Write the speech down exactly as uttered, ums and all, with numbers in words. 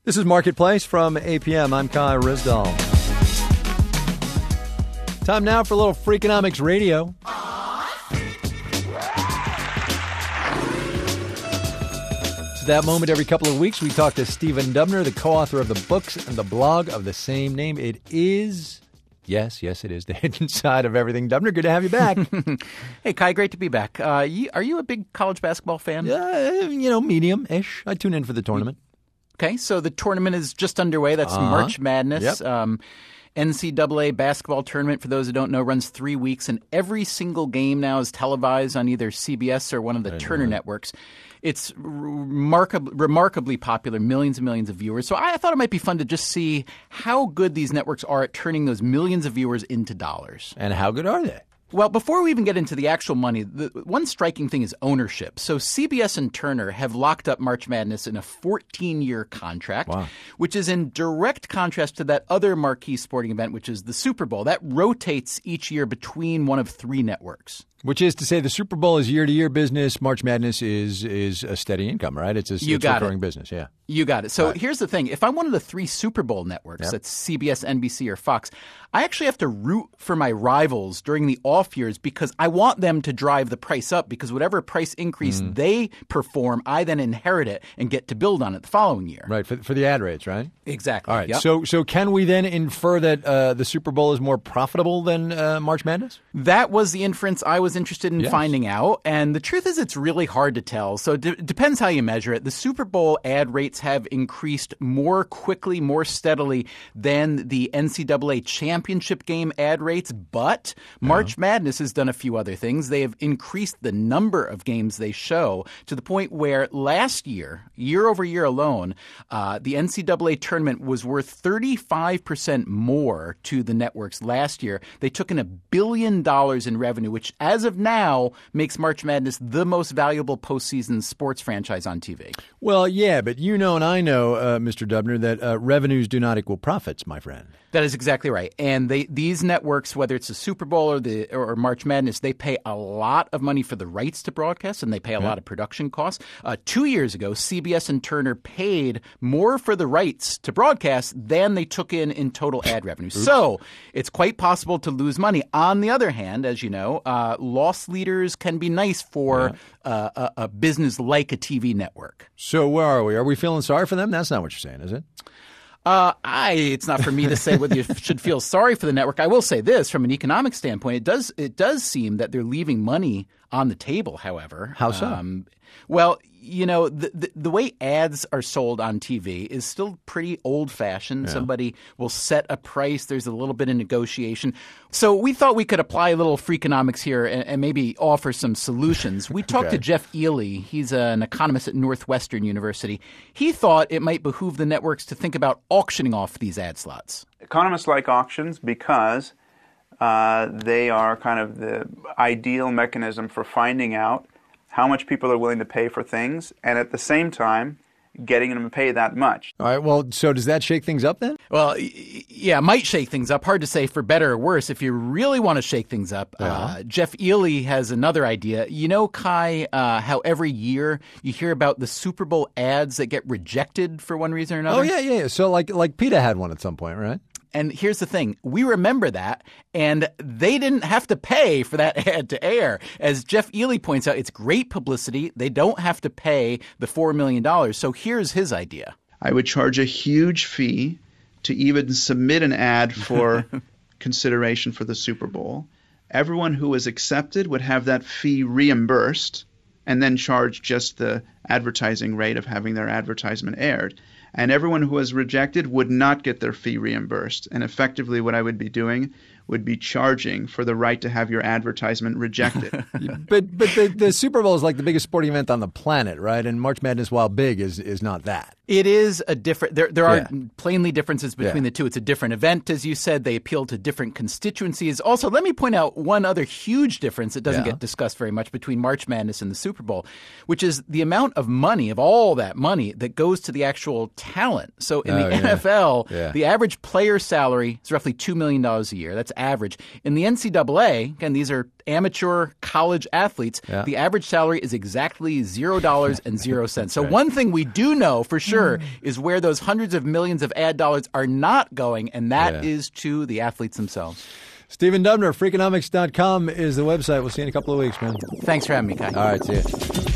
This is Marketplace from A P M. I'm Kai Ryssdal. Time now for a little Freakonomics Radio. It's that moment every couple of weeks we talk to Stephen Dubner, the co-author of the books and the blog of the same name. It is, yes, yes, it is the hidden side of everything. Dubner, good to have you back. Hey, Kai, great to be back. Uh, you, are you a big college basketball fan? Uh, you know, medium-ish. I tune in for the tournament. Okay, so the tournament is just underway. That's uh-huh. March Madness. Yep. Um, N C double A basketball tournament, for those who don't know, runs three weeks, and every single game now is televised on either C B S or one of the Turner networks. It's remarkably, remarkably popular, millions and millions of viewers. So I thought it might be fun to just see how good these networks are at turning those millions of viewers into dollars. And how good are they? Well, before we even get into the actual money, the one striking thing is ownership. So C B S and Turner have locked up March Madness in a fourteen-year contract, wow. which is in direct contrast to that other marquee sporting event, which is the Super Bowl. That rotates each year between one of three networks. Which is to say the Super Bowl is year-to-year business. March Madness is is a steady income, right? It's a, you it's got recurring it. business, yeah. You got it. So right. Here's the thing. If I'm one of the three Super Bowl networks, yep. that's C B S, N B C, or Fox, I actually have to root for my rivals during the off years because I want them to drive the price up because whatever price increase mm. they perform, I then inherit it and get to build on it the following year. Right, for, for the ad rates, right? Exactly. All right. Yep. So so can we then infer that uh, the Super Bowl is more profitable than uh, March Madness? That was the inference I was interested in yes. finding out. And the truth is it's really hard to tell. So it de- depends how you measure it. The Super Bowl ad rates have increased more quickly, more steadily than the N C double A championship game ad rates. But March uh-huh. Madness has done a few other things. They have increased the number of games they show to the point where last year, year over year alone, uh, the N C double A tournament was worth thirty-five percent more to the networks last year. They took in a billion dollars in revenue, which as of now makes March Madness the most valuable postseason sports franchise on T V. Well, yeah, but you know and I know, uh, Mister Dubner, that uh, revenues do not equal profits, my friend. That is exactly right. And they these networks, whether it's the Super Bowl or the or March Madness, they pay a lot of money for the rights to broadcast, and they pay a yeah. lot of production costs. Uh, two years ago, C B S and Turner paid more for the rights to broadcast than they took in in total ad revenue. So it's quite possible to lose money. On the other hand, as you know, uh, loss leaders can be nice for yeah. uh, a, a business like a T V network. So where are we? Are we feeling sorry for them? That's not what you're saying, is it? Uh, I, it's not for me to say whether you should feel sorry for the network. I will say this, from an economic standpoint, it does it does seem that they're leaving money on the table, however. How so? Um, well, you know, the, the the way ads are sold on T V is still pretty old-fashioned. Yeah. Somebody will set a price. There's a little bit of negotiation. So we thought we could apply a little Freakonomics here and, and maybe offer some solutions. We talked okay. to Jeff Ely. He's an economist at Northwestern University. He thought it might behoove the networks to think about auctioning off these ad slots. Economists like auctions because uh, they are kind of the ideal mechanism for finding out how much people are willing to pay for things, and at the same time, getting them to pay that much. All right, well, so does that shake things up then? Well, yeah, it might shake things up. Hard to say for better or worse. If you really want to shake things up, uh-huh. uh, Jeff Ely has another idea. You know, Kai, uh, how every year you hear about the Super Bowl ads that get rejected for one reason or another? Oh, yeah, yeah. So like like PETA had one at some point, right? And here's the thing. We remember that, and they didn't have to pay for that ad to air. As Jeff Ely points out, it's great publicity. They don't have to pay the four million dollars. So here's his idea. I would charge a huge fee to even submit an ad for consideration for the Super Bowl. Everyone who was accepted would have that fee reimbursed and then charge just the advertising rate of having their advertisement aired. And everyone who was rejected would not get their fee reimbursed. And effectively what I would be doing would be charging for the right to have your advertisement rejected. but but the, the Super Bowl is like the biggest sporting event on the planet, right? And March Madness, while big, is is not that. It is a different – there there are yeah. plainly differences between yeah. the two. It's a different event, as you said. They appeal to different constituencies. Also, let me point out one other huge difference that doesn't yeah. get discussed very much between March Madness and the Super Bowl, which is the amount of money, of all that money, that goes to the actual talent. So in Oh, the yeah. N F L, Yeah. the average player salary is roughly two million dollars a year. That's average. In the N C double A, again, these are amateur college athletes, Yeah. the average salary is exactly zero dollars and zero cents. So one thing we do know for sure is where those hundreds of millions of ad dollars are not going, and that Yeah. is to the athletes themselves. Stephen Dubner, Freakonomics dot com is the website. We'll see you in a couple of weeks, man. Thanks for having me, Kai. All right, see you.